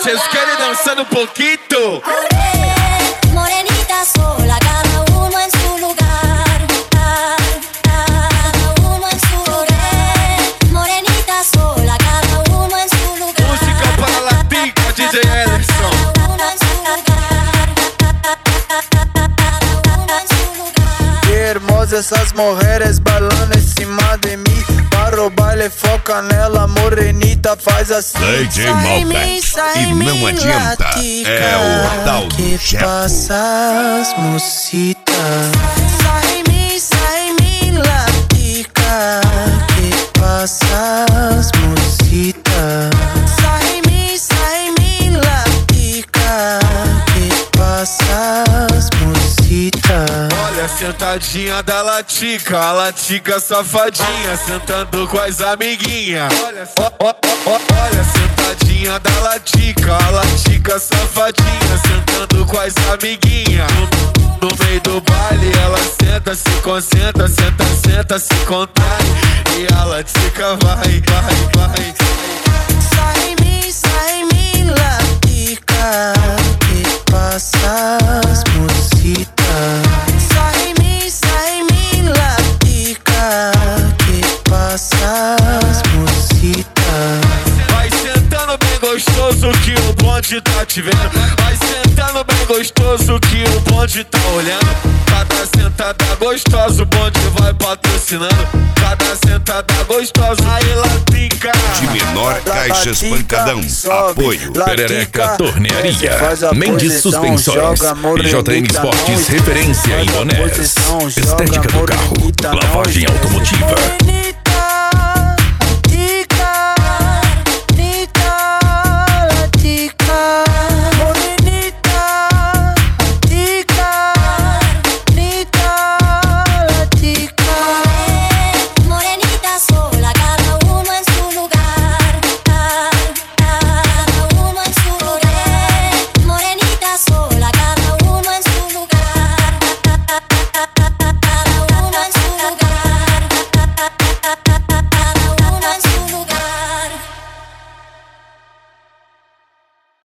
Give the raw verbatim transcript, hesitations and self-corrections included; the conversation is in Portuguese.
Vocês querem dançar um pouquinho? Morenita sola, cada uno en su lugar. Cada uno en su lugar. Morenita sola, cada uno en su lugar. Música para la pica, D J Ellison. Cada uno en su lugar. Cada uno en su lugar. Que hermosas essas mulheres bailando em cima de mim. Para o baile foca nela, morenita faz assim. D J Malbec. E não adianta, é o tal do que Jepo. passas, mocita. Sai me, sai me, latica. Que passas, mocita. Sai me, sai me, latica. Que passas, mocita. Olha a sentadinha da Latica, a Latica safadinha, sentando com as amiguinhas. Olha, ó, ó, ó, olha a sentadinha da Latica, a Latica safadinha, sentando com as amiguinhas. No, no meio do baile ela senta, se concentra, senta, senta, se contrai. E a Latica vai, vai, vai. Sai me, sai me, latica. Que passas, mocita. Sai me, sai me, latica. Que passas, mocita. Vai sentando bem gostoso que o bonde tá te vendo. Vai sentando bem gostoso que o bonde tá olhando. Cada sentada gostosa o bonde vai patrocinando. Cada sentada gostosa, aí Latica. De menor caixas pancadão. Apoio Perereca Tornearia, Mendes Suspensões e J N Esportes, referência em bonés. Estética do carro, lavagem automotiva.